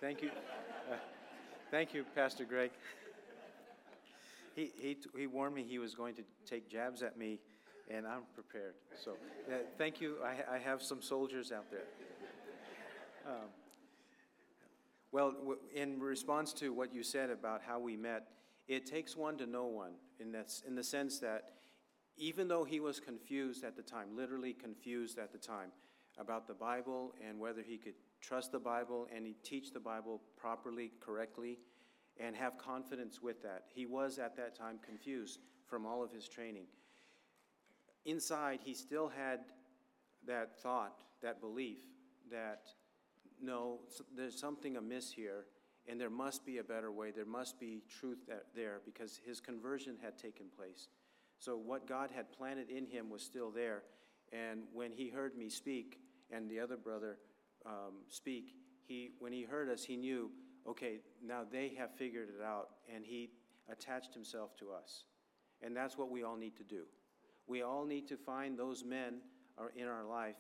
Thank you. Thank you, Pastor Greg. He warned me he was going to take jabs at me, and I'm prepared. So thank you. I have some soldiers out there. Well, in response to what you said about how we met, it takes one to know one, in the sense that even though he was confused at the time, literally confused at the time, about the Bible and whether he could trust the Bible and he teach the Bible properly, correctly, and have confidence with that. He was at that time confused from all of his training. Inside, he still had that thought, that belief, that no, there's something amiss here, and there must be a better way. There must be truth there, because his conversion had taken place. So what God had planted in him was still there. And when he heard me speak and the other brother speak, when he heard us, he knew, okay, now they have figured it out, and he attached himself to us. And that's what we all need to do. We all need to find those men in our life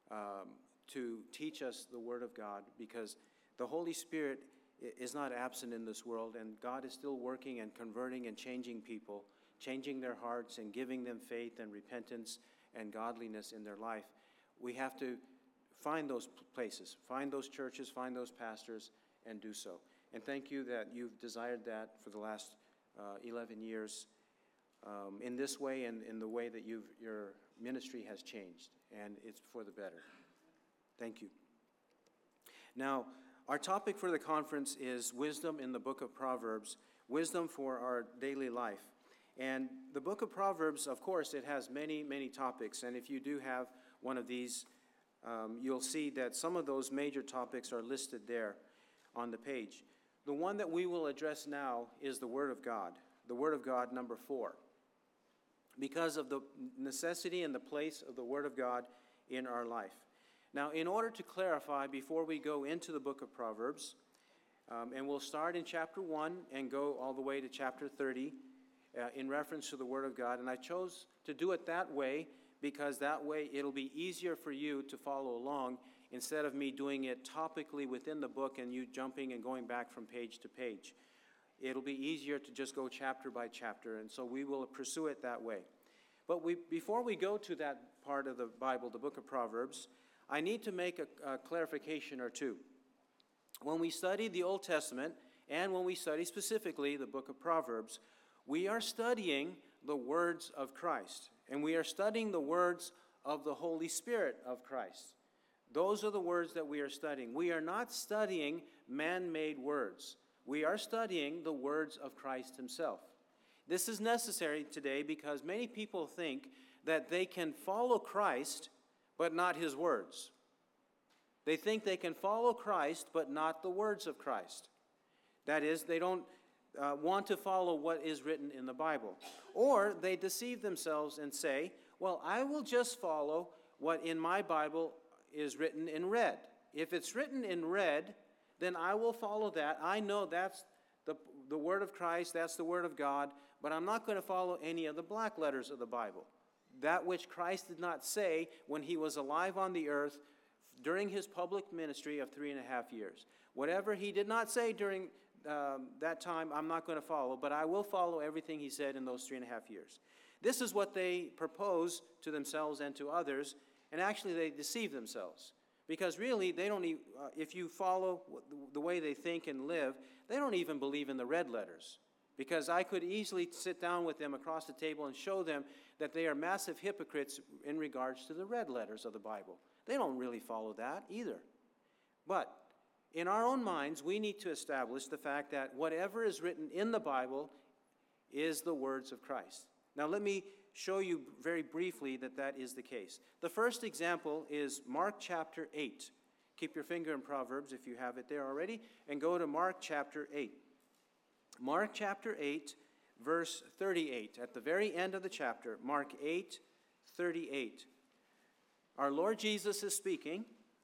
to teach us the Word of God, because the Holy Spirit is not absent in this world, and God is still working and converting and changing people, changing their hearts and giving them faith and repentance and godliness in their life. We have to find those places, find those churches, find those pastors, and do so. And thank you that you've desired that for the last 11 years in this way and in the way that your ministry has changed, and it's for the better. Thank you. Now, our topic for the conference is wisdom in the book of Proverbs, wisdom for our daily life. And the book of Proverbs, of course, it has many, many topics. And if you do have one of these, you'll see that some of those major topics are listed there on the page. The one that we will address now is the Word of God. The Word of God, number 4. Because of the necessity and the place of the Word of God in our life. Now, in order to clarify, before we go into the book of Proverbs, and we'll start in chapter 1 and go all the way to chapter 30, in reference to the Word of God. And I chose to do it that way because that way it'll be easier for you to follow along instead of me doing it topically within the book and you jumping and going back from page to page. It'll be easier to just go chapter by chapter, and so we will pursue it that way. But before we go to that part of the Bible, the book of Proverbs, I need to make a clarification or two. When we study the Old Testament, and when we study specifically the book of Proverbs, we are studying the words of Christ, and we are studying the words of the Holy Spirit of Christ. Those are the words that we are studying. We are not studying man-made words. We are studying the words of Christ himself. This is necessary today because many people think that they can follow Christ but not his words. They think they can follow Christ but not the words of Christ. That is, they don't want to follow what is written in the Bible. Or they deceive themselves and say, well, I will just follow what in my Bible is written in red. If it's written in red, then I will follow that. I know that's the word of Christ, that's the word of God, but I'm not going to follow any of the black letters of the Bible. That which Christ did not say when he was alive on the earth during his public ministry of 3.5 years. Whatever he did not say during that time, I'm not going to follow, but I will follow everything he said in those 3.5 years. This is what they propose to themselves and to others, and actually they deceive themselves. Because really, they don't if you follow the way they think and live, they don't even believe in the red letters. Because I could easily sit down with them across the table and show them that they are massive hypocrites in regards to the red letters of the Bible. They don't really follow that either. But in our own minds, we need to establish the fact that whatever is written in the Bible is the words of Christ. Now let me show you very briefly that is the case. The first example is Mark chapter 8. Keep your finger in Proverbs if you have it there already, and go to Mark chapter 8. Mark chapter 8, verse 38. At the very end of the chapter, Mark 8, 38. Our Lord Jesus is speaking,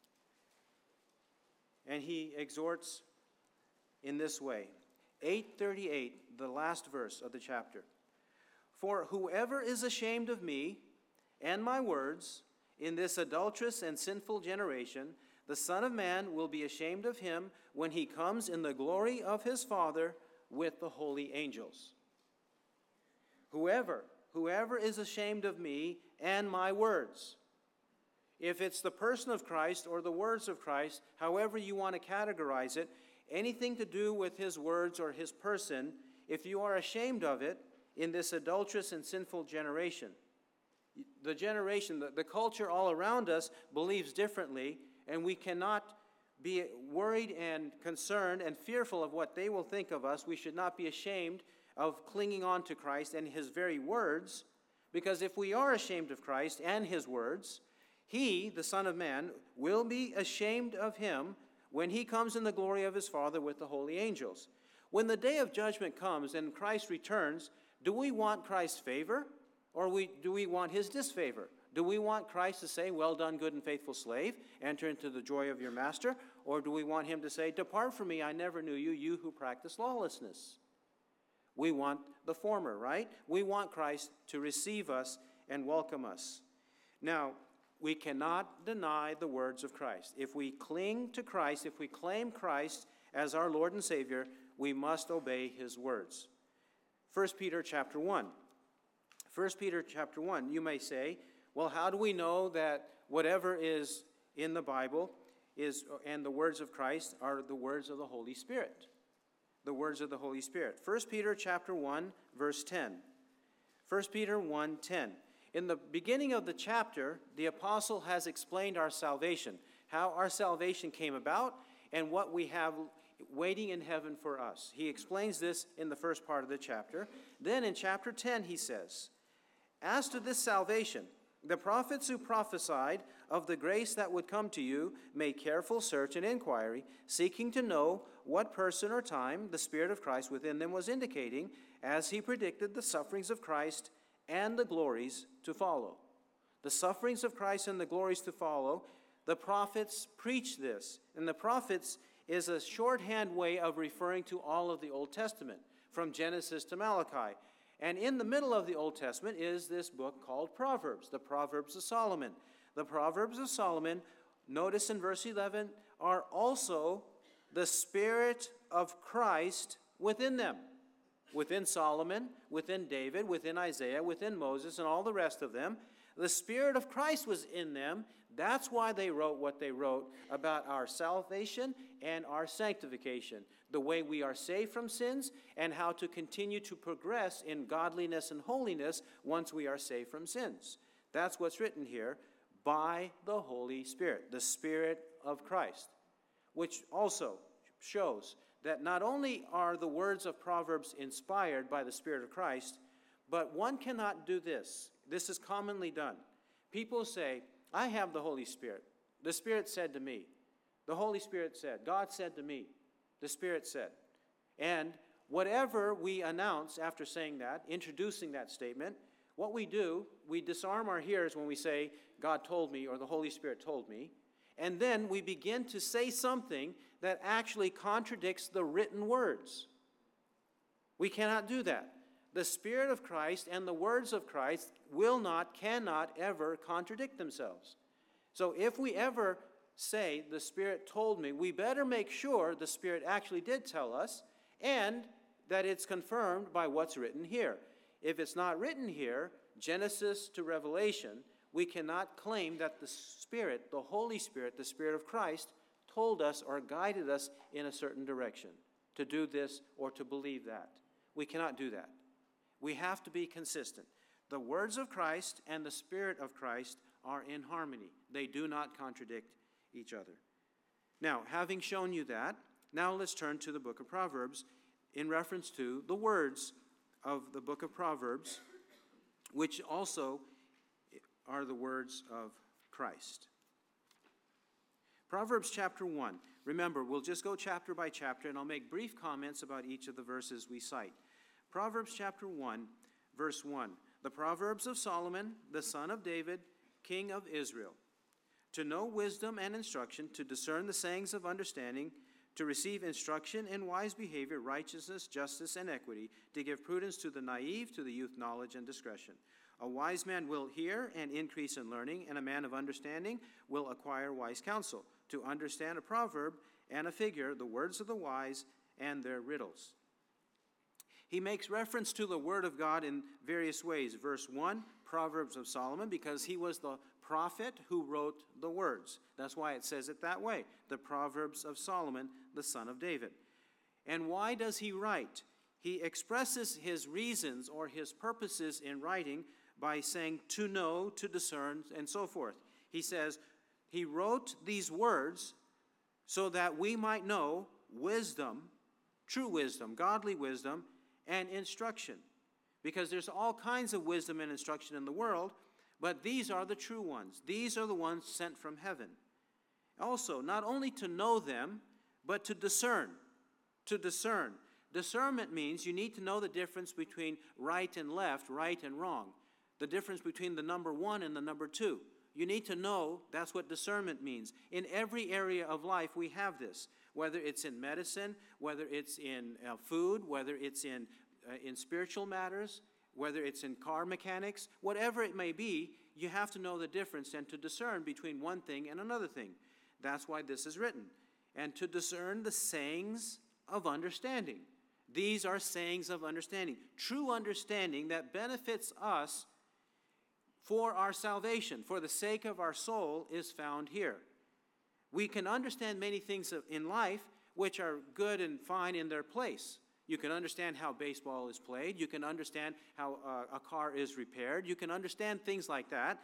and he exhorts in this way. 8:38, the last verse of the chapter. For whoever is ashamed of me and my words in this adulterous and sinful generation, the Son of Man will be ashamed of him when he comes in the glory of his Father with the holy angels. Whoever is ashamed of me and my words. If it's the person of Christ or the words of Christ, however you want to categorize it, anything to do with his words or his person, if you are ashamed of it in this adulterous and sinful generation, the culture all around us believes differently, and we cannot be worried and concerned and fearful of what they will think of us. We should not be ashamed of clinging on to Christ and his very words, because if we are ashamed of Christ and his words, he, the Son of Man, will be ashamed of him when he comes in the glory of his Father with the holy angels. When the day of judgment comes and Christ returns, do we want Christ's favor or do we want his disfavor? Do we want Christ to say, "Well done, good and faithful slave, enter into the joy of your master"? Or do we want him to say, "Depart from me, I never knew you, you who practice lawlessness"? We want the former, right? We want Christ to receive us and welcome us. Now, we cannot deny the words of Christ. If we cling to Christ, if we claim Christ as our Lord and Savior, we must obey his words. 1 Peter chapter 1. 1 Peter chapter 1, you may say, well, how do we know that whatever is in the Bible and the words of Christ are the words of the Holy Spirit? The words of the Holy Spirit. 1 Peter chapter 1, verse 10. 1 Peter 1:10. In the beginning of the chapter, the apostle has explained our salvation, how our salvation came about, and what we have waiting in heaven for us. He explains this in the first part of the chapter. Then in chapter 10, he says, "As to this salvation, the prophets who prophesied of the grace that would come to you made careful search and inquiry, seeking to know what person or time the Spirit of Christ within them was indicating, as he predicted the sufferings of Christ and the glories to follow." The sufferings of Christ and the glories to follow, the prophets preach this. And the prophets is a shorthand way of referring to all of the Old Testament, from Genesis to Malachi. And in the middle of the Old Testament is this book called Proverbs, the Proverbs of Solomon. The Proverbs of Solomon, notice in verse 11, are also the Spirit of Christ within them. Within Solomon, within David, within Isaiah, within Moses, and all the rest of them. The Spirit of Christ was in them. That's why they wrote what they wrote about our salvation and our sanctification, the way we are saved from sins, and how to continue to progress in godliness and holiness once we are saved from sins. That's what's written here, by the Holy Spirit, the Spirit of Christ, which also shows that not only are the words of Proverbs inspired by the Spirit of Christ, but one cannot do this. This is commonly done. People say, "I have the Holy Spirit. The Spirit said to me. The Holy Spirit said. God said to me. The Spirit said." And whatever we announce after saying that, introducing that statement, what we do, we disarm our hearers when we say, "God told me," or "the Holy Spirit told me." And then we begin to say something that actually contradicts the written words. We cannot do that. The Spirit of Christ and the words of Christ cannot ever contradict themselves. So if we ever say, "The Spirit told me," we better make sure the Spirit actually did tell us and that it's confirmed by what's written here. If it's not written here, Genesis to Revelation, we cannot claim that the Spirit, the Holy Spirit, the Spirit of Christ, told us or guided us in a certain direction to do this or to believe that. We cannot do that. We have to be consistent. The words of Christ and the Spirit of Christ are in harmony. They do not contradict each other. Now, having shown you that, now let's turn to the book of Proverbs in reference to the words of the book of Proverbs, which also are the words of Christ. Proverbs chapter 1. Remember, we'll just go chapter by chapter, and I'll make brief comments about each of the verses we cite. Proverbs chapter 1, verse 1. The Proverbs of Solomon, the son of David, king of Israel. To know wisdom and instruction, to discern the sayings of understanding, to receive instruction in wise behavior, righteousness, justice, and equity, to give prudence to the naive, to the youth knowledge and discretion. A wise man will hear and increase in learning, and a man of understanding will acquire wise counsel. to understand a proverb and a figure, the words of the wise and their riddles. He makes reference to the Word of God in various ways. Verse 1, Proverbs of Solomon, because he was the prophet who wrote the words. That's why it says it that way, the Proverbs of Solomon, the son of David. And why does he write? He expresses his reasons or his purposes in writing by saying to know, to discern, and so forth. He says he wrote these words so that we might know wisdom, true wisdom, godly wisdom, and instruction. Because there's all kinds of wisdom and instruction in the world, but these are the true ones. These are the ones sent from heaven. Also, not only to know them, but to discern. To discern. Discernment means you need to know the difference between right and left, right and wrong. The difference between the number 1 and the number 2. You need to know, that's what discernment means. In every area of life we have this. Whether it's in medicine, whether it's in food, whether it's in spiritual matters, whether it's in car mechanics, whatever it may be, you have to know the difference and to discern between one thing and another thing. That's why this is written. And to discern the sayings of understanding. These are sayings of understanding. True understanding that benefits us for our salvation, for the sake of our soul, is found here. We can understand many things in life which are good and fine in their place. You can understand how baseball is played. You can understand how a car is repaired. You can understand things like that,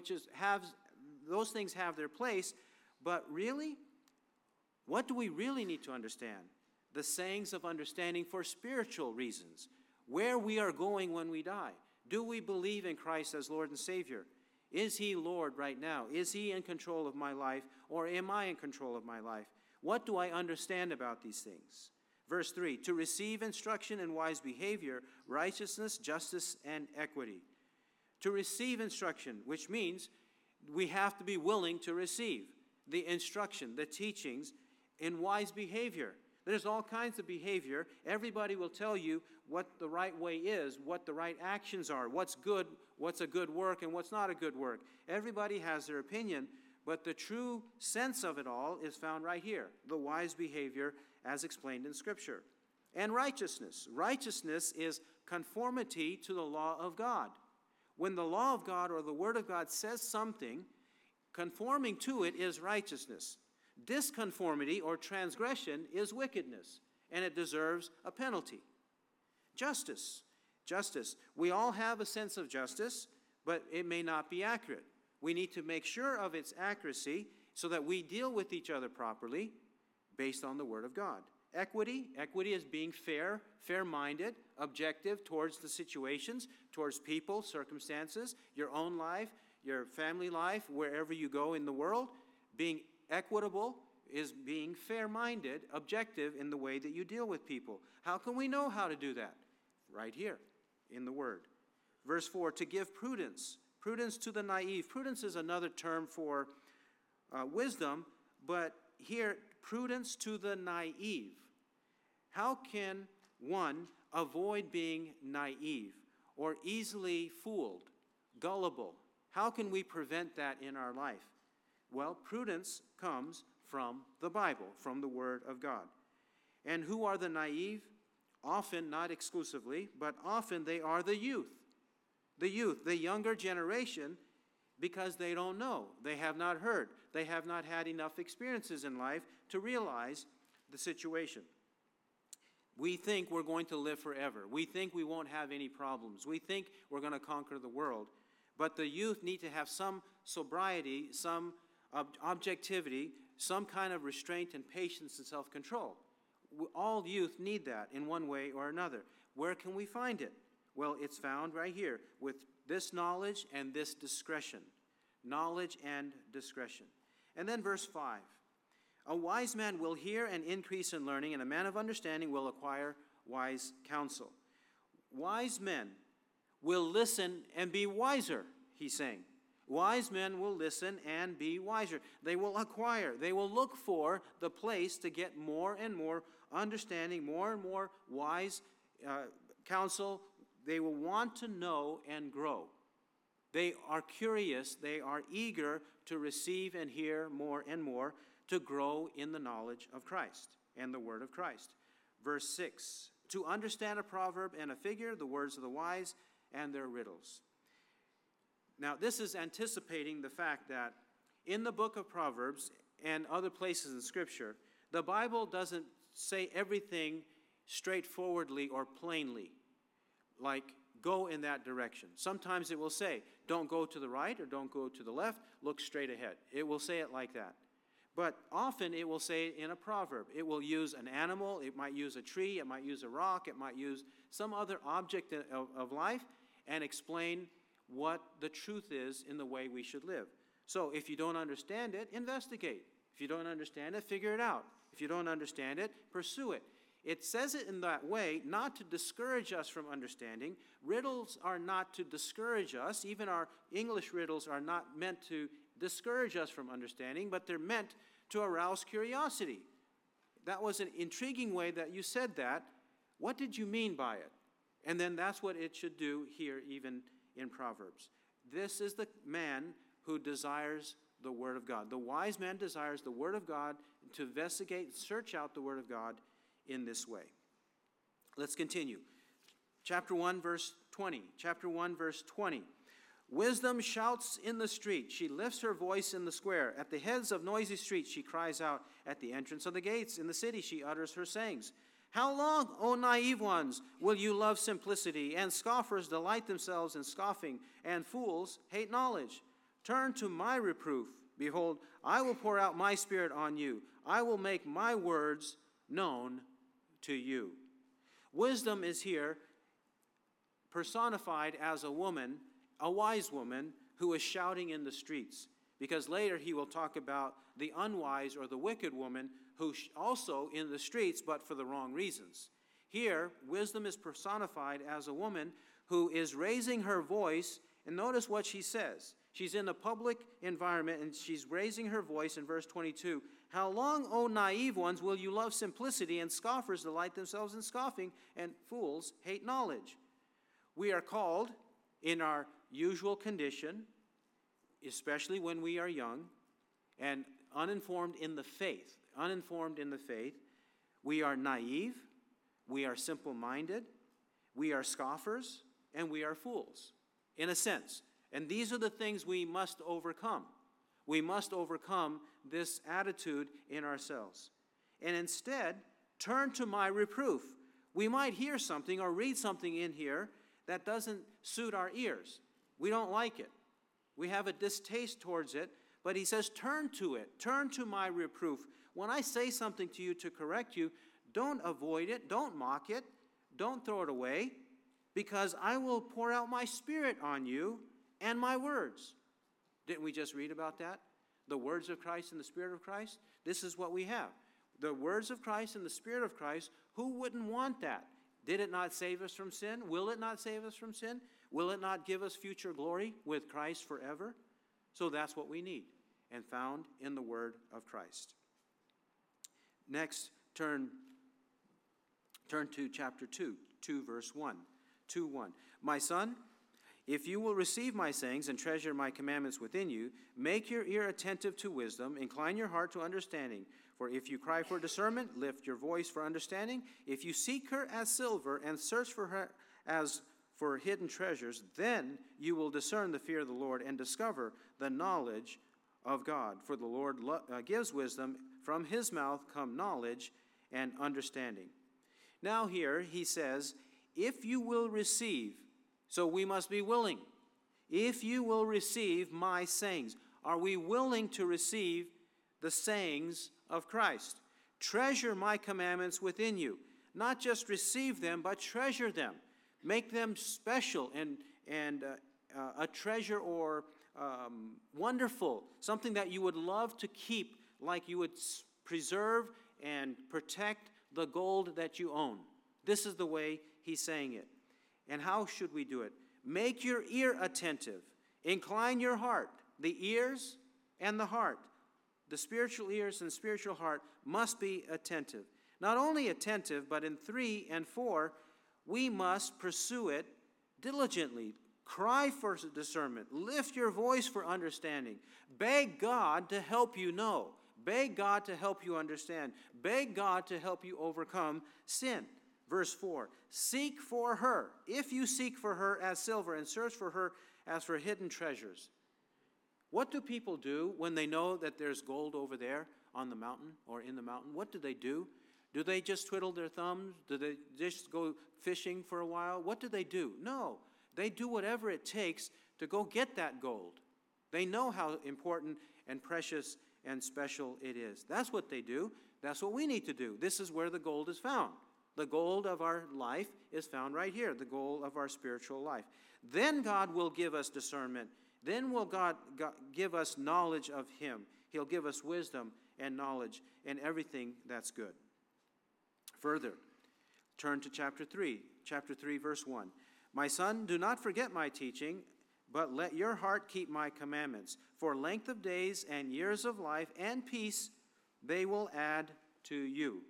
those things have their place. But really, what do we really need to understand? The sayings of understanding for spiritual reasons. Where we are going when we die. Do we believe in Christ as Lord and Savior? Is He Lord right now? Is He in control of my life, or am I in control of my life? What do I understand about these things? Verse 3, to receive instruction in wise behavior, righteousness, justice, and equity. To receive instruction, which means we have to be willing to receive the instruction, the teachings in wise behavior. There's all kinds of behavior. Everybody will tell you what the right way is, what the right actions are, what's good, what's a good work, and what's not a good work. Everybody has their opinion, but the true sense of it all is found right here, the wise behavior as explained in Scripture. And righteousness. Righteousness is conformity to the law of God. When the law of God or the Word of God says something, conforming to it is righteousness. Disconformity or transgression is wickedness, and it deserves a penalty. Justice. Justice. We all have a sense of justice, but it may not be accurate. We need to make sure of its accuracy so that we deal with each other properly based on the Word of God. Equity. Equity is being fair, fair-minded, objective towards the situations, towards people, circumstances, your own life, your family life, wherever you go in the world. Being equitable is being fair-minded, objective in the way that you deal with people. How can we know how to do that? Right here in the Word. Verse 4, to give prudence. Prudence to the naive. Prudence is another term for wisdom, but here, prudence to the naive. How can one avoid being naive or easily fooled, gullible? How can we prevent that in our life? Well, prudence comes from the Bible, from the Word of God. And who are the naive? Often, not exclusively, but often they are the youth. The youth, the younger generation, because they don't know. They have not heard. They have not had enough experiences in life to realize the situation. We think we're going to live forever. We think we won't have any problems. We think we're going to conquer the world. But the youth need to have some sobriety, some objectivity, some kind of restraint and patience and self-control. All youth need that in one way or another. Where can we find it? Well, it's found right here with this knowledge and this discretion. Knowledge and discretion. And then verse 5. A wise man will hear and increase in learning, and a man of understanding will acquire wise counsel. Wise men will listen and be wiser, he's saying. Wise men will listen and be wiser. They will acquire. They will look for the place to get more and more understanding, more and more wise counsel. They will want to know and grow. They are curious. They are eager to receive and hear more and more to grow in the knowledge of Christ and the word of Christ. Verse 6, to understand a proverb and a figure, the words of the wise and their riddles. Now, this is anticipating the fact that in the book of Proverbs and other places in Scripture, the Bible doesn't say everything straightforwardly or plainly, like go in that direction. Sometimes it will say, don't go to the right or don't go to the left, look straight ahead. It will say it like that. But often it will say it in a proverb. It will use an animal, it might use a tree, it might use a rock, it might use some other object of life and explain what the truth is in the way we should live. So if you don't understand it, investigate. If you don't understand it, figure it out. If you don't understand it, pursue it. It says it in that way not to discourage us from understanding. Riddles are not to discourage us. Even our English riddles are not meant to discourage us from understanding, but they're meant to arouse curiosity. That was an intriguing way that you said that. What did you mean by it? And then that's what it should do here, even in Proverbs. This is the man who desires the Word of God. The wise man desires the Word of God, to investigate, search out the Word of God in this way. Let's continue. Chapter 1, verse 20. Chapter 1, verse 20. Wisdom shouts in the street. She lifts her voice in the square. At the heads of noisy streets she cries out. At the entrance of the gates in the city she utters her sayings. How long, O naive ones, will you love simplicity, and scoffers delight themselves in scoffing, and fools hate knowledge? Turn to my reproof. Behold, I will pour out my spirit on you. I will make my words known to you. Wisdom is here personified as a woman, a wise woman, who is shouting in the streets. Because later he will talk about the unwise or the wicked woman who also in the streets, but for the wrong reasons. Here, wisdom is personified as a woman who is raising her voice, and notice what she says. She's in a public environment, and she's raising her voice in verse 22. How long, O naive ones, will you love simplicity, and scoffers delight themselves in scoffing, and fools hate knowledge? We are called, in our usual condition, especially when we are young and uninformed in the faith, we are naive, we are simple-minded, we are scoffers, and we are fools, in a sense. And these are the things we must overcome. We must overcome this attitude in ourselves. And instead, turn to my reproof. We might hear something or read something in here that doesn't suit our ears. We don't like it. We have a distaste towards it. But he says, turn to it. Turn to my reproof. When I say something to you to correct you, don't avoid it. Don't mock it. Don't throw it away. Because I will pour out my spirit on you and my words. Didn't we just read about that? The words of Christ and the Spirit of Christ? This is what we have. The words of Christ and the Spirit of Christ. Who wouldn't want that? Did it not save us from sin? Will it not save us from sin? Will it not give us future glory with Christ forever? So that's what we need, and found in the Word of Christ. Next, turn to chapter 2, verse 1. 2:1. My son, if you will receive my sayings and treasure my commandments within you, make your ear attentive to wisdom, incline your heart to understanding. For if you cry for discernment, lift your voice for understanding. If you seek her as silver and search for her as for hidden treasures, then you will discern the fear of the Lord and discover the knowledge of God. For the Lord gives wisdom. From his mouth come knowledge and understanding. Now here he says, if you will receive, so we must be willing. If you will receive my sayings. Are we willing to receive the sayings of Christ? Treasure my commandments within you. Not just receive them, but treasure them. Make them special and a treasure or wonderful. Something that you would love to keep, like you would preserve and protect the gold that you own. This is the way he's saying it. And how should we do it? Make your ear attentive. Incline your heart. The ears and the heart. The spiritual ears and spiritual heart must be attentive. Not only attentive, but in 3 and 4, we must pursue it diligently. Cry for discernment. Lift your voice for understanding. Beg God to help you know. Beg God to help you understand. Beg God to help you overcome sin. Verse 4, seek for her, if you seek for her as silver, and search for her as for hidden treasures. What do people do when they know that there's gold over there on the mountain or in the mountain? What do they do? Do they just twiddle their thumbs? Do they just go fishing for a while? What do they do? No, they do whatever it takes to go get that gold. They know how important and precious and special it is. That's what they do. That's what we need to do. This is where the gold is found. The gold of our life is found right here, the gold of our spiritual life. Then God will give us discernment. Then will God give us knowledge of Him. He'll give us wisdom and knowledge and everything that's good. Further, turn to chapter 3, verse 1. My son, do not forget my teaching, but let your heart keep my commandments. For length of days and years of life and peace they will add to you.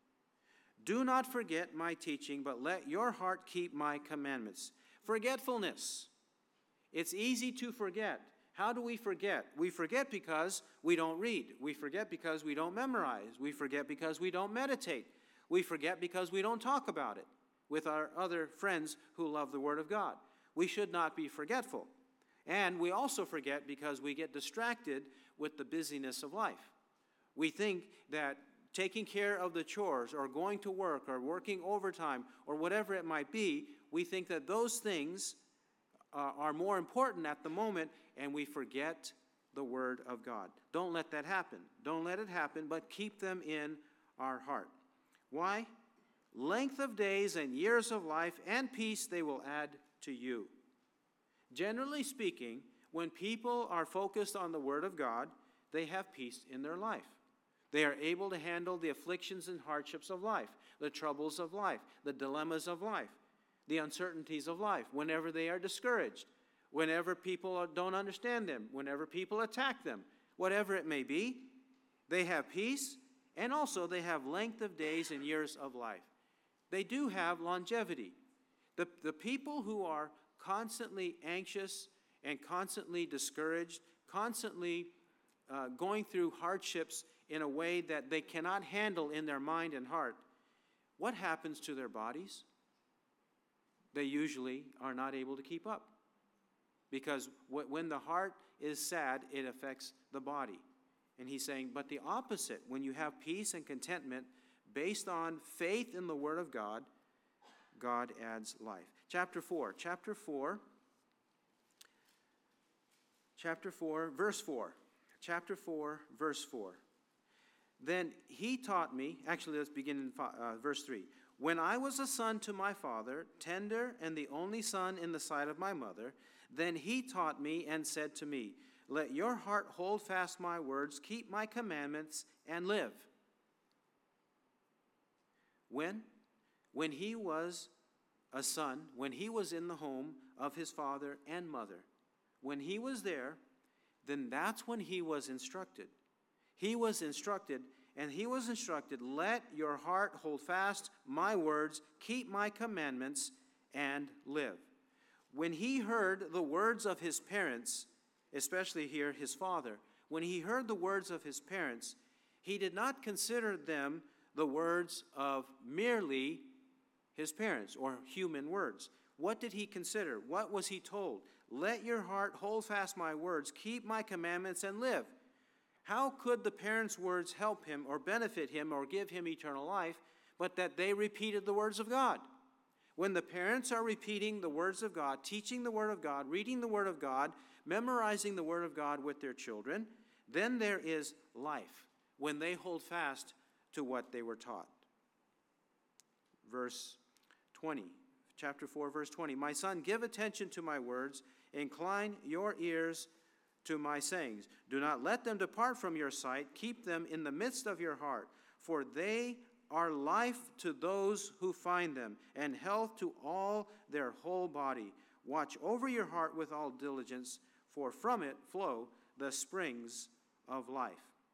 Do not forget my teaching, but let your heart keep my commandments. Forgetfulness. It's easy to forget. How do we forget? We forget because we don't read. We forget because we don't memorize. We forget because we don't meditate. We forget because we don't talk about it with our other friends who love the Word of God. We should not be forgetful. And we also forget because we get distracted with the busyness of life. We think that taking care of the chores or going to work or working overtime or whatever it might be, we think that those things are more important at the moment, and we forget the Word of God. Don't let that happen. Don't let it happen, but keep them in our heart. Why? Length of days and years of life and peace they will add to you. Generally speaking, when people are focused on the Word of God, they have peace in their life. They are able to handle the afflictions and hardships of life, the troubles of life, the dilemmas of life, the uncertainties of life, whenever they are discouraged, whenever people don't understand them, whenever people attack them, whatever it may be, they have peace, and also they have length of days and years of life. They do have longevity. The people who are constantly anxious and constantly discouraged, constantly going through hardships in a way that they cannot handle in their mind and heart, what happens to their bodies? They usually are not able to keep up. Because when the heart is sad, it affects the body. And he's saying, but the opposite, when you have peace and contentment based on faith in the Word of God, God adds life. Chapter 4, verse 4. Chapter 4, verse 4. Then he taught me, actually let's begin in verse 3. When I was a son to my father, tender and the only son in the sight of my mother, then he taught me and said to me, let your heart hold fast my words, keep my commandments, and live. When he was a son, when he was in the home of his father and mother, when he was there, then that's when he was instructed. He was instructed, let your heart hold fast my words, keep my commandments, and live. When he heard the words of his parents, especially here his father, when he heard the words of his parents, he did not consider them the words of merely his parents or human words. What did he consider? What was he told? Let your heart hold fast my words, keep my commandments, and live. How could the parents' words help him or benefit him or give him eternal life, but that they repeated the words of God? When the parents are repeating the words of God, teaching the Word of God, reading the Word of God, memorizing the Word of God with their children, then there is life when they hold fast to what they were taught. Verse 20, chapter 4, verse 20. My son, give attention to my words, incline your ears to my sayings. Do not let them depart from your sight. Keep them in the midst of your heart, for they are life to those who find them, and health to all their whole body. Watch over your heart with all diligence, for from it flow the springs of life.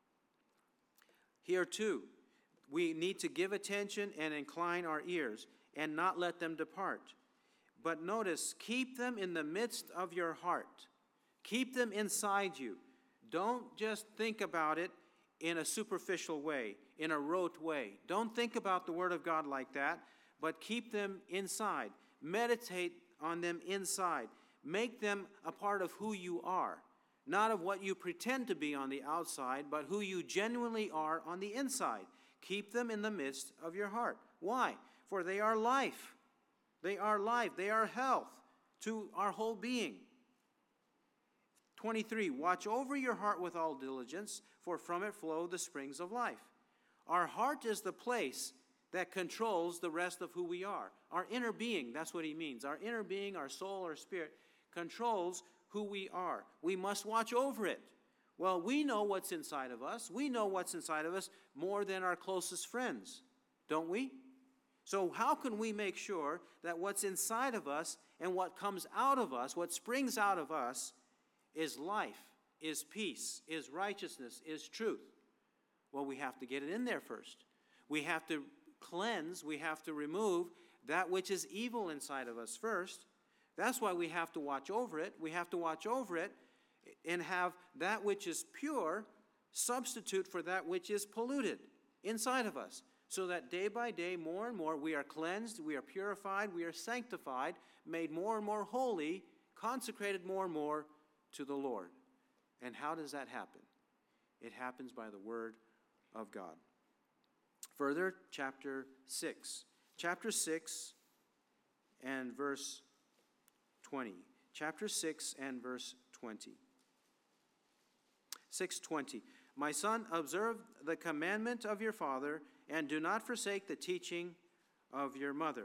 Here too, we need to give attention and incline our ears, and not let them depart. But notice, keep them in the midst of your heart. Keep them inside you. Don't just think about it in a superficial way, in a rote way. Don't think about the Word of God like that, but keep them inside. Meditate on them inside. Make them a part of who you are, not of what you pretend to be on the outside, but who you genuinely are on the inside. Keep them in the midst of your heart. Why? For they are life. They are life. They are health to our whole being. 23, watch over your heart with all diligence, for from it flow the springs of life. Our heart is the place that controls the rest of who we are. Our inner being, that's what he means. Our inner being, our soul, our spirit, controls who we are. We must watch over it. Well, we know what's inside of us. We know what's inside of us more than our closest friends, don't we? So how can we make sure that what's inside of us and what comes out of us, what springs out of us, is life, is peace, is righteousness, is truth? Well, we have to get it in there first. We have to cleanse, we have to remove that which is evil inside of us first. That's why we have to watch over it. We have to watch over it and have that which is pure substitute for that which is polluted inside of us, so that day by day, more and more, we are cleansed, we are purified, we are sanctified, made more and more holy, consecrated more and more to the Lord. And how does that happen? It happens by the Word of God. Further, chapter 6. Chapter 6 and verse 20. Chapter 6 and verse 20. 6:20. My son, observe the commandment of your father, and do not forsake the teaching of your mother.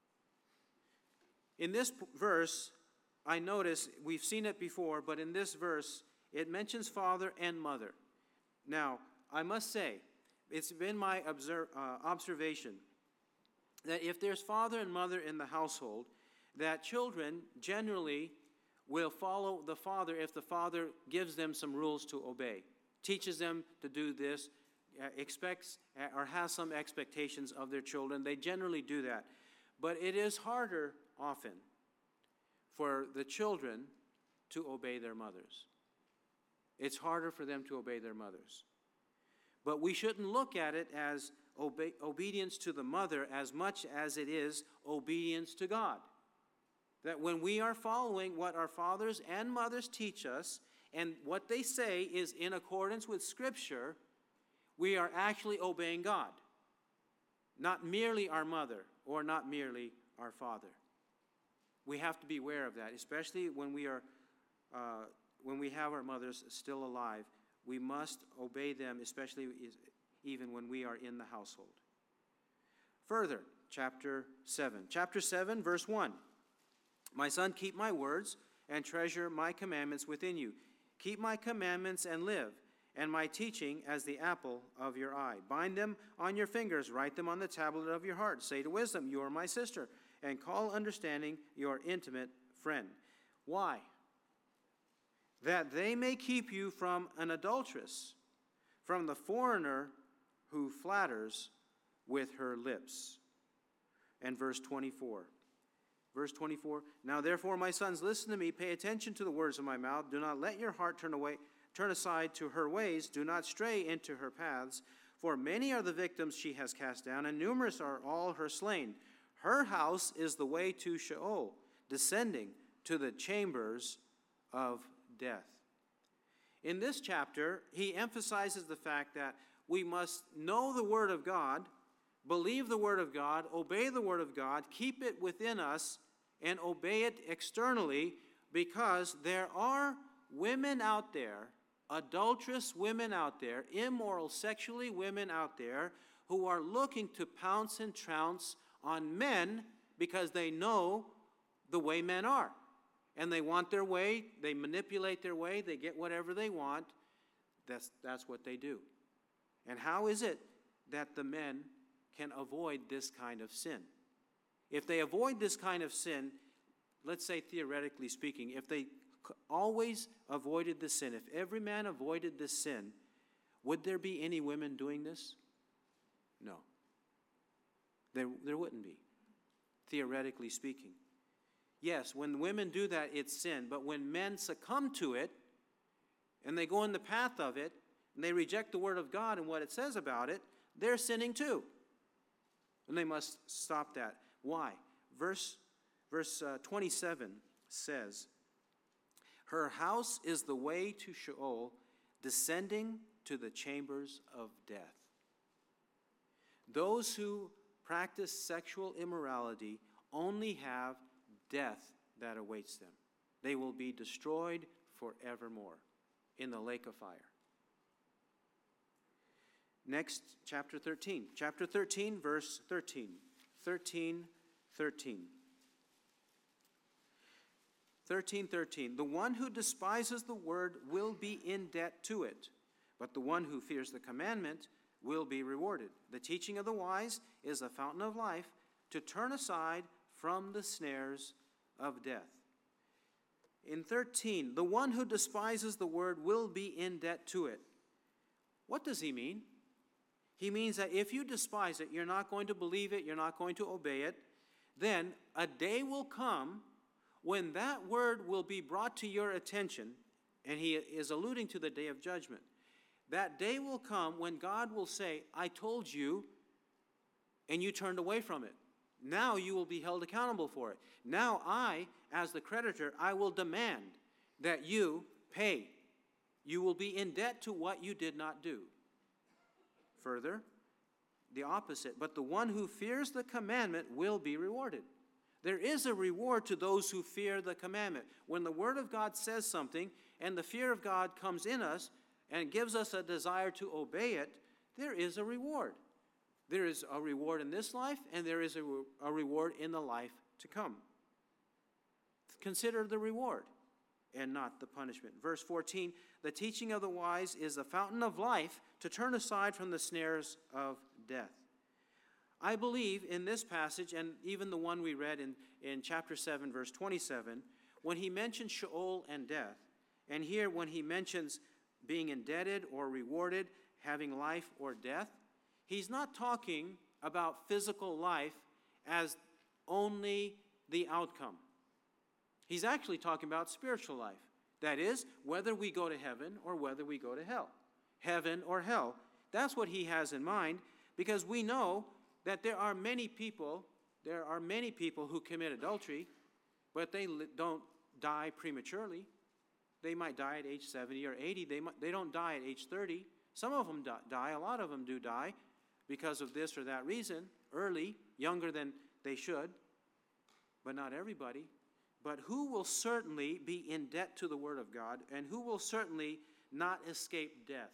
In this verse, I notice, we've seen it before, but in this verse, it mentions father and mother. Now, I must say, it's been my observation that if there's father and mother in the household, that children generally will follow the father if the father gives them some rules to obey, teaches them to do this, expects or has some expectations of their children. They generally do that. But it is harder often for the children to obey their mothers. It's harder for them to obey their mothers. But we shouldn't look at it as obedience to the mother as much as it is obedience to God. That when we are following what our fathers and mothers teach us, and what they say is in accordance with Scripture, we are actually obeying God. Not merely our mother or not merely our father. We have to be aware of that, especially when we have our mothers still alive. We must obey them, especially even when we are in the household. Further, chapter 7. Chapter 7, verse 1. My son, keep my words and treasure my commandments within you. Keep my commandments and live, and my teaching as the apple of your eye. Bind them on your fingers, write them on the tablet of your heart. Say to wisdom, you are my sister, and call understanding your intimate friend. Why? That they may keep you from an adulteress, from the foreigner who flatters with her lips. And verse 24. Verse 24, now therefore, my sons, listen to me, pay attention to the words of my mouth. Do not let your heart turn aside to her ways. Do not stray into her paths. For many are the victims she has cast down, and numerous are all her slain. Her house is the way to Sheol, descending to the chambers of death. In this chapter, he emphasizes the fact that we must know the Word of God, believe the Word of God, obey the Word of God, keep it within us, and obey it externally, because there are women out there, adulterous women out there, immoral sexually women out there, who are looking to pounce and trounce on men because they know the way men are. And they want their way, they manipulate their way, they get whatever they want. That's what they do. And how is it that the men can avoid this kind of sin? If they avoid this kind of sin, let's say theoretically speaking, if they always avoided the sin, if every man avoided this sin, would there be any women doing this? No. There wouldn't be, theoretically speaking. Yes, when women do that, it's sin. But when men succumb to it, and they go in the path of it, and they reject the word of God and what it says about it, they're sinning too. And they must stop that. Why? Verse 27 says, her house is the way to Sheol, descending to the chambers of death. Those who practice sexual immorality only have death that awaits them. They will be destroyed forevermore in the lake of fire. Next, chapter 13. Chapter 13, verse 13. 13:13. 13:13. The one who despises the word will be in debt to it, but the one who fears the commandment will be rewarded. The teaching of the wise is a fountain of life, to turn aside from the snares of death. In 13, the one who despises the word will be in debt to it. What does he mean? He means that if you despise it, you're not going to believe it, you're not going to obey it, then a day will come when that word will be brought to your attention, and he is alluding to the day of judgment. That day will come when God will say, I told you, and you turned away from it. Now you will be held accountable for it. Now I, as the creditor, I will demand that you pay. You will be in debt to what you did not do. Further, the opposite. But the one who fears the commandment will be rewarded. There is a reward to those who fear the commandment. When the Word of God says something and the fear of God comes in us and gives us a desire to obey it, there is a reward. There is a reward in this life, and there is a reward in the life to come. Consider the reward and not the punishment. Verse 14, the teaching of the wise is the fountain of life, to turn aside from the snares of death. I believe in this passage, and even the one we read in chapter 7, verse 27, when he mentions Sheol and death, and here when he mentions being indebted or rewarded, having life or death, he's not talking about physical life as only the outcome. He's actually talking about spiritual life. That is, whether we go to heaven or whether we go to hell. Heaven or hell. That's what he has in mind, because we know that there are many people who commit adultery, but they don't die prematurely. They might die at age 70 or 80. They don't die at age 30. Some of them die. A lot of them do die because of this or that reason, early, younger than they should, but not everybody. But who will certainly be in debt to the Word of God, and who will certainly not escape death?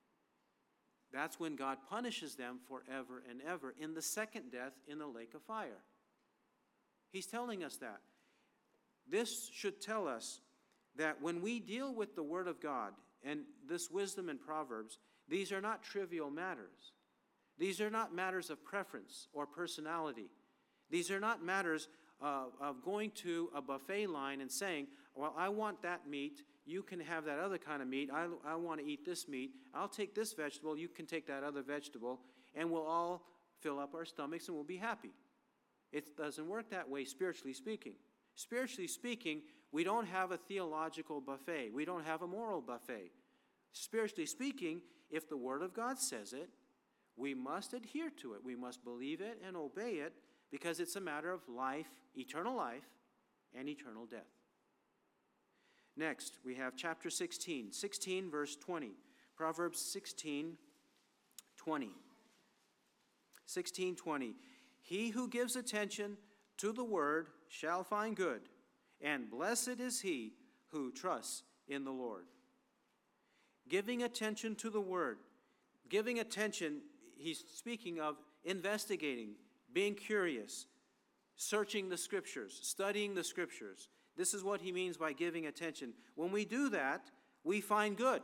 That's when God punishes them forever and ever in the second death in the lake of fire. He's telling us that. This should tell us that when we deal with the Word of God and this wisdom in Proverbs, these are not trivial matters. These are not matters of preference or personality. These are not matters of going to a buffet line and saying, well, I want that meat, you can have that other kind of meat, I want to eat this meat, I'll take this vegetable, you can take that other vegetable, and we'll all fill up our stomachs and we'll be happy. It doesn't work that way, spiritually speaking. Spiritually speaking, we don't have a theological buffet. We don't have a moral buffet. Spiritually speaking, if the Word of God says it, we must adhere to it. We must believe it and obey it, because it's a matter of life, eternal life, and eternal death. Next, we have chapter 16, verse 20. Proverbs 16:20. 16:20. He who gives attention to the word shall find good, and blessed is he who trusts in the Lord. Giving attention to the word. Giving attention, he's speaking of investigating, being curious, searching the Scriptures, studying the Scriptures. This is what he means by giving attention. When we do that, we find good.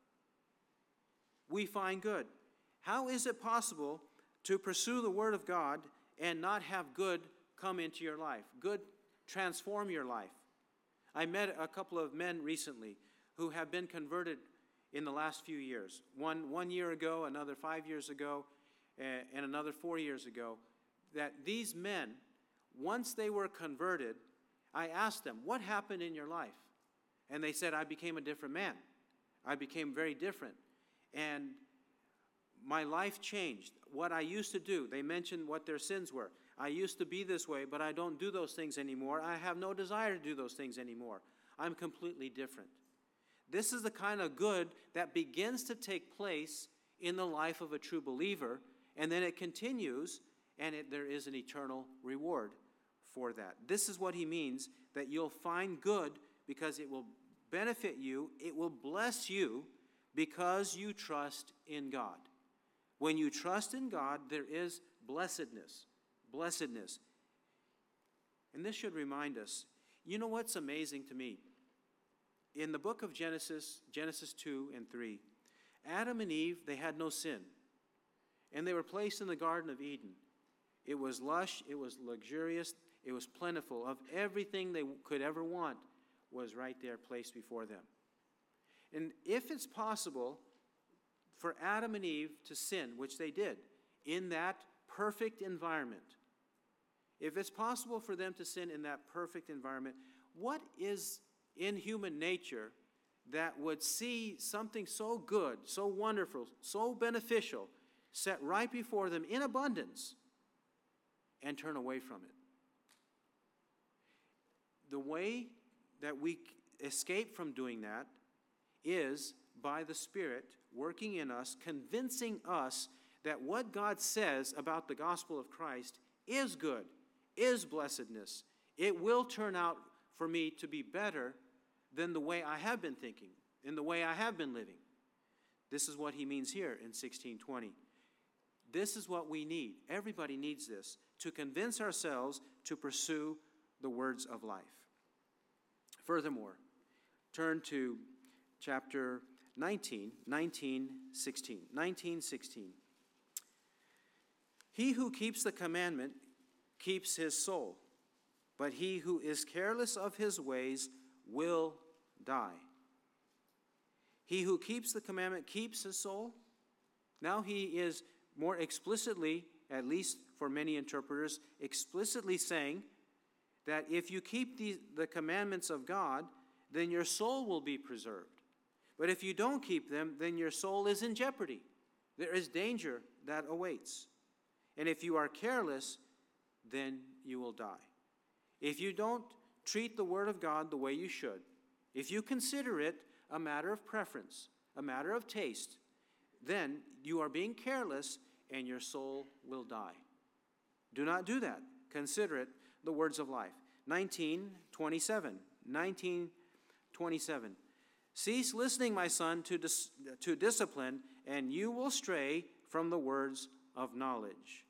We find good. How is it possible to pursue the Word of God and not have good come into your life? Good transform your life. I met a couple of men recently who have been converted in the last few years. One year ago, another 5 years ago, and another 4 years ago. That these men, once they were converted, I asked them, what happened in your life? And they said, I became a different man. I became very different. And my life changed. What I used to do, they mentioned what their sins were. I used to be this way, but I don't do those things anymore. I have no desire to do those things anymore. I'm completely different. This is the kind of good that begins to take place in the life of a true believer, and then it continues, and there is an eternal reward for that. This is what he means, that you'll find good because it will benefit you, it will bless you because you trust in God. When you trust in God, there is blessedness. Blessedness. And this should remind us, you know what's amazing to me? In the book of Genesis 2 and 3, Adam and Eve, they had no sin. And they were placed in the Garden of Eden. It was lush, it was luxurious, it was plentiful. Of everything they could ever want was right there placed before them. And if it's possible for Adam and Eve to sin, which they did, in that perfect environment, if it's possible for them to sin in that perfect environment, what is in human nature that would see something so good, so wonderful, so beneficial, set right before them in abundance, and turn away from it? The way that we escape from doing that is by the Spirit working in us, convincing us that what God says about the gospel of Christ is good, is blessedness. It will turn out for me to be better than the way I have been thinking, in the way I have been living. This is what he means here in 16:20. This is what we need. Everybody needs this, to convince ourselves to pursue the words of life. Furthermore, turn to chapter 19:16. He who keeps the commandment keeps his soul, but he who is careless of his ways will die. He who keeps the commandment keeps his soul. Now he is more explicitly, at least for many interpreters, explicitly saying that if you keep the commandments of God, then your soul will be preserved. But if you don't keep them, then your soul is in jeopardy. There is danger that awaits. And if you are careless, then you will die. If you don't treat the Word of God the way you should, if you consider it a matter of preference, a matter of taste, then you are being careless and your soul will die. Do not do that. Consider it the words of life. 19:27. Cease listening, my son, to discipline, and you will stray from the words of knowledge.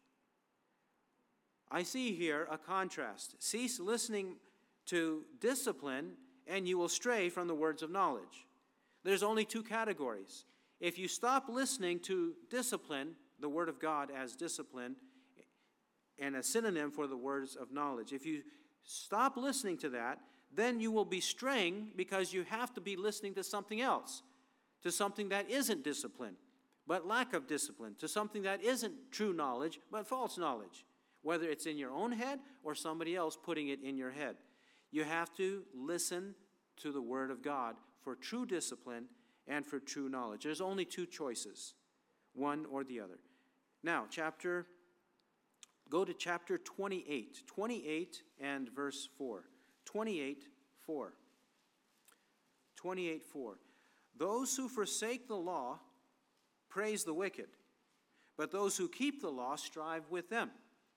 I see here a contrast. Cease listening to discipline, and you will stray from the words of knowledge. There's only two categories. If you stop listening to discipline, the Word of God as discipline, and a synonym for the words of knowledge, if you stop listening to that, then you will be straying because you have to be listening to something else, to something that isn't discipline, but lack of discipline, to something that isn't true knowledge, but false knowledge, whether it's in your own head or somebody else putting it in your head. You have to listen to the Word of God for true discipline and for true knowledge. There's only two choices, one or the other. Now, go to chapter 28. 28 and verse 4. 28:4. 28:4. Those who forsake the law praise the wicked, but those who keep the law strive with them.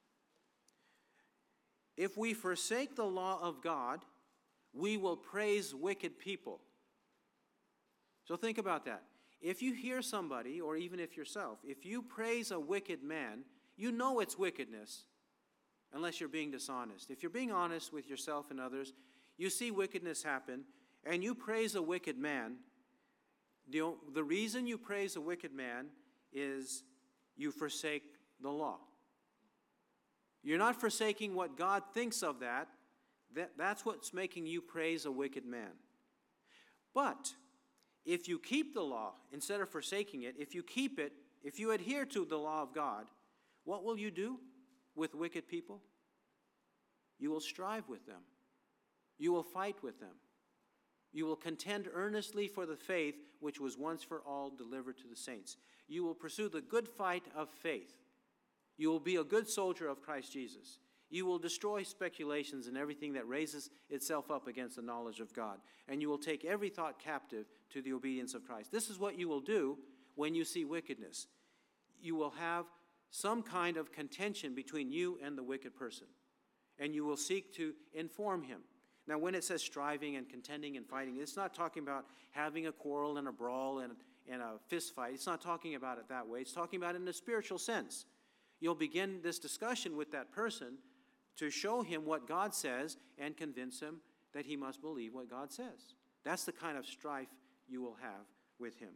If we forsake the law of God, we will praise wicked people. So think about that. If you hear somebody, or even if yourself, if you praise a wicked man, you know it's wickedness, unless you're being dishonest. If you're being honest with yourself and others, you see wickedness happen, and you praise a wicked man. The reason you praise a wicked man is you forsake the law. You're not forsaking what God thinks of that. That's what's making you praise a wicked man. But if you keep the law, instead of forsaking it, if you keep it, if you adhere to the law of God, what will you do with wicked people? You will strive with them. You will fight with them. You will contend earnestly for the faith which was once for all delivered to the saints. You will pursue the good fight of faith. You will be a good soldier of Christ Jesus. You will destroy speculations and everything that raises itself up against the knowledge of God. And you will take every thought captive to the obedience of Christ. This is what you will do when you see wickedness. You will have some kind of contention between you and the wicked person. And you will seek to inform him. Now, when it says striving and contending and fighting, it's not talking about having a quarrel and a brawl and a fist fight. It's not talking about it that way. It's talking about it in a spiritual sense. You'll begin this discussion with that person to show him what God says and convince him that he must believe what God says. That's the kind of strife you will have with him.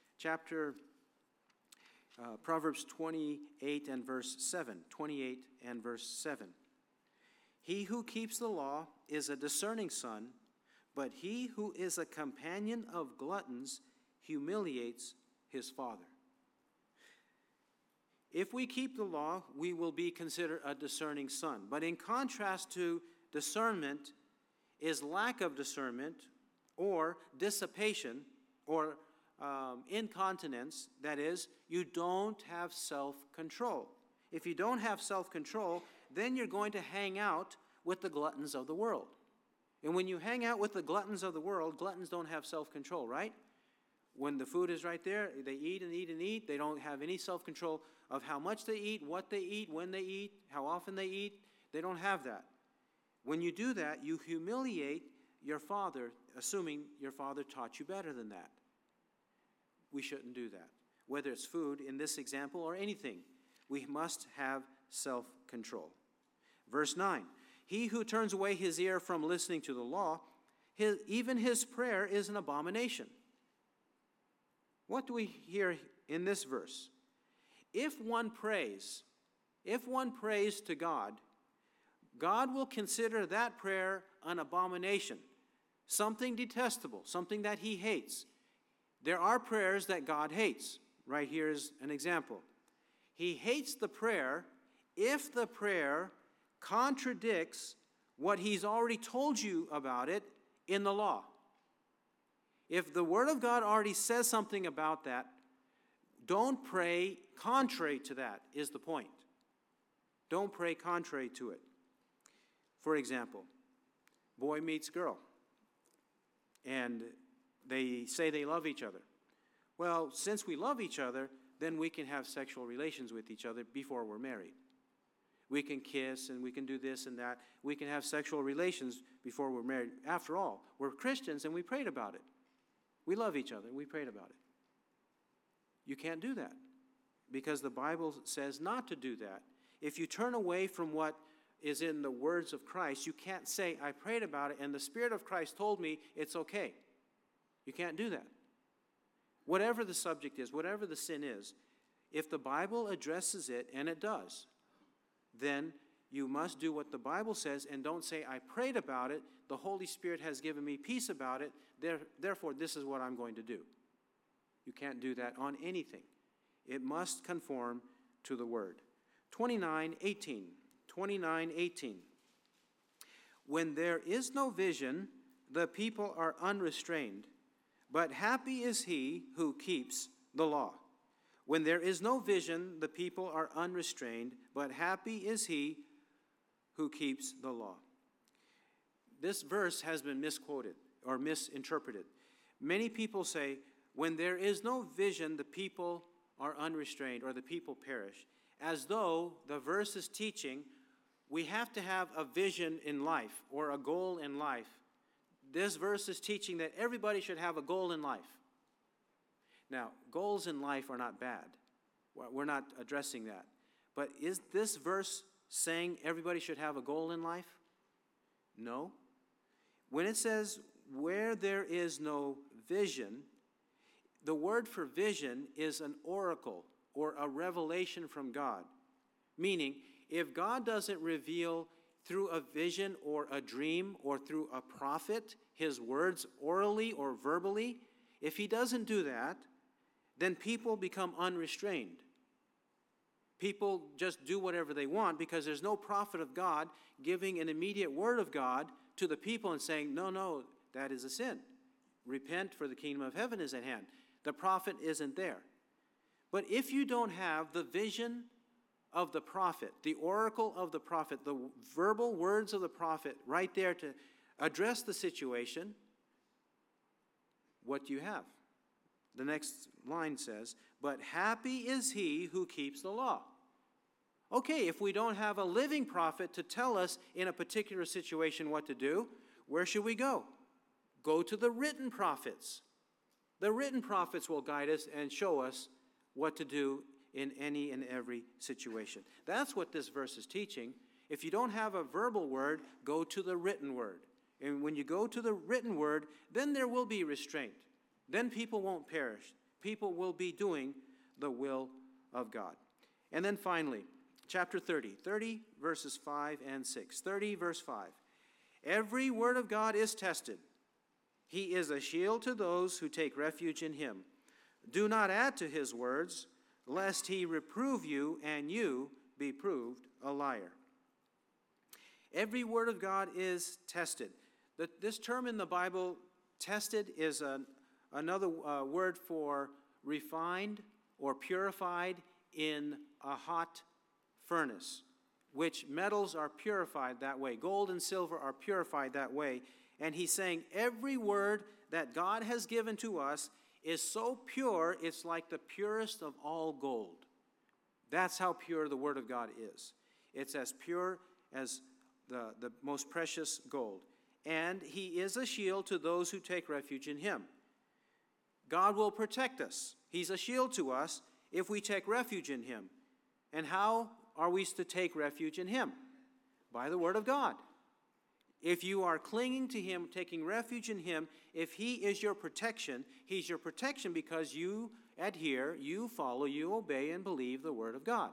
Proverbs 28 and verse 7. 28 and verse 7. He who keeps the law is a discerning son, but he who is a companion of gluttons humiliates his father. If we keep the law, we will be considered a discerning son. But in contrast to discernment is lack of discernment or dissipation or incontinence. That is, you don't have self-control. If you don't have self-control, then you're going to hang out with the gluttons of the world. And when you hang out with the gluttons of the world, gluttons don't have self-control, right? When the food is right there, they eat and eat and eat. They don't have any self-control of how much they eat, what they eat, when they eat, how often they eat. They don't have that. When you do that, you humiliate your father, assuming your father taught you better than that. We shouldn't do that. Whether it's food in this example or anything, we must have self-control. Verse 9, he who turns away his ear from listening to the law, even his prayer is an abomination. What do we hear in this verse? If one prays to God, God will consider that prayer an abomination, something detestable, something that he hates. There are prayers that God hates. Right here is an example. He hates the prayer if the prayer contradicts what he's already told you about it in the law. If the Word of God already says something about that, don't pray contrary to that, is the point. Don't pray contrary to it. For example, boy meets girl, and they say they love each other. Well, since we love each other, then we can have sexual relations with each other before we're married. We can kiss and we can do this and that. We can have sexual relations before we're married. After all, we're Christians and we prayed about it. We love each other and we prayed about it. You can't do that because the Bible says not to do that. If you turn away from what is in the words of Christ, you can't say, I prayed about it and the Spirit of Christ told me it's okay. You can't do that. Whatever the subject is, whatever the sin is, if the Bible addresses it, and it does, then you must do what the Bible says and don't say, I prayed about it, the Holy Spirit has given me peace about it, therefore this is what I'm going to do. You can't do that on anything. It must conform to the Word. 29:18. 29:18. When there is no vision, the people are unrestrained, but happy is he who keeps the law. When there is no vision, the people are unrestrained, but happy is he who keeps the law. This verse has been misquoted or misinterpreted. Many people say, when there is no vision, the people are unrestrained or the people perish, as though the verse is teaching we have to have a vision in life or a goal in life. This verse is teaching that everybody should have a goal in life. Now, goals in life are not bad. We're not addressing that. But is this verse saying everybody should have a goal in life? No. When it says, where there is no vision, the word for vision is an oracle or a revelation from God. Meaning, if God doesn't reveal through a vision or a dream or through a prophet his words orally or verbally, if he doesn't do that, then people become unrestrained. People just do whatever they want because there's no prophet of God giving an immediate word of God to the people and saying, no, that is a sin. repent for the kingdom of heaven is at hand. The prophet isn't there. But if you don't have the vision of the prophet, the oracle of the prophet, the verbal words of the prophet right there to address the situation, what do you have? The next line says, but happy is he who keeps the law. Okay, if we don't have a living prophet to tell us in a particular situation what to do, where should we go? Go to the written prophets. The written prophets will guide us and show us what to do in any and every situation. That's what this verse is teaching. If you don't have a verbal word, go to the written word. And when you go to the written word, then there will be restraint. Then people won't perish. People will be doing the will of God. And then finally, chapter 30 verses 5 and 6. 30 verse 5. Every word of God is tested. He is a shield to those who take refuge in him. Do not add to his words, lest he reprove you and you be proved a liar. Every word of God is tested. This term in the Bible, tested, is another word for refined or purified in a hot furnace, which metals are purified that way. Gold and silver are purified that way. And he's saying every word that God has given to us is so pure, it's like the purest of all gold. That's how pure the Word of God is. It's as pure as the most precious gold. And he is a shield to those who take refuge in him. God will protect us. He's a shield to us if we take refuge in him. And how are we to take refuge in him? By the Word of God. If you are clinging to him, taking refuge in him, if he is your protection, he's your protection because you adhere, you follow, you obey, and believe the Word of God.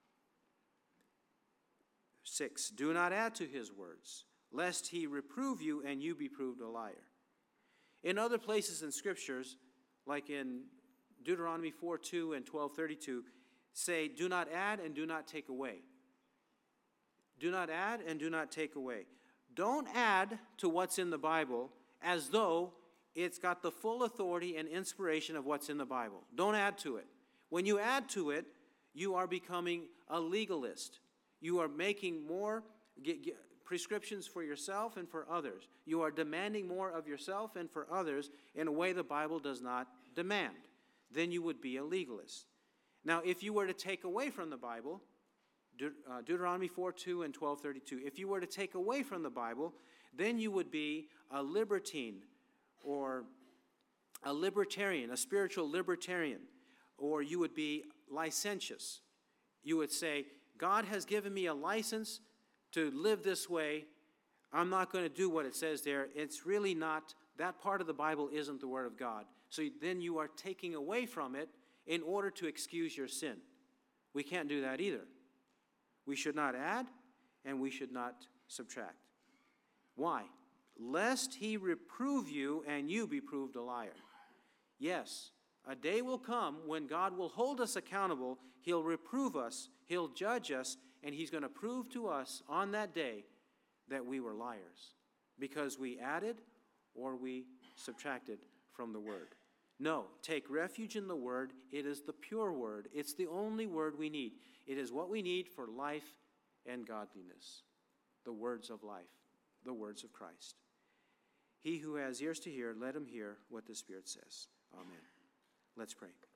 6, do not add to his words, lest he reprove you and you be proved a liar. In other places in Scriptures, like in Deuteronomy 4:2 and 12:32, say, do not add and do not take away. Do not add and do not take away. Don't add to what's in the Bible as though it's got the full authority and inspiration of what's in the Bible. Don't add to it. When you add to it, you are becoming a legalist. You are making more prescriptions for yourself and for others. You are demanding more of yourself and for others in a way the Bible does not demand. Then you would be a legalist. Now, if you were to take away from the Bible, Deuteronomy 4:2 and 12:32. If you were to take away from the Bible, then you would be a libertine or a libertarian, a spiritual libertarian, or you would be licentious. You would say, God has given me a license to live this way. I'm not going to do what it says there. It's really not, that part of the Bible isn't the Word of God. So then you are taking away from it in order to excuse your sin. We can't do that either. We should not add, and we should not subtract. Why? Lest he reprove you and you be proved a liar. Yes, a day will come when God will hold us accountable. He'll reprove us, he'll judge us, and he's going to prove to us on that day that we were liars because we added or we subtracted from the Word. No, take refuge in the Word. It is the pure Word. It's the only Word we need. It is what we need for life and godliness. The words of life, the words of Christ. He who has ears to hear, let him hear what the Spirit says. Amen. Let's pray.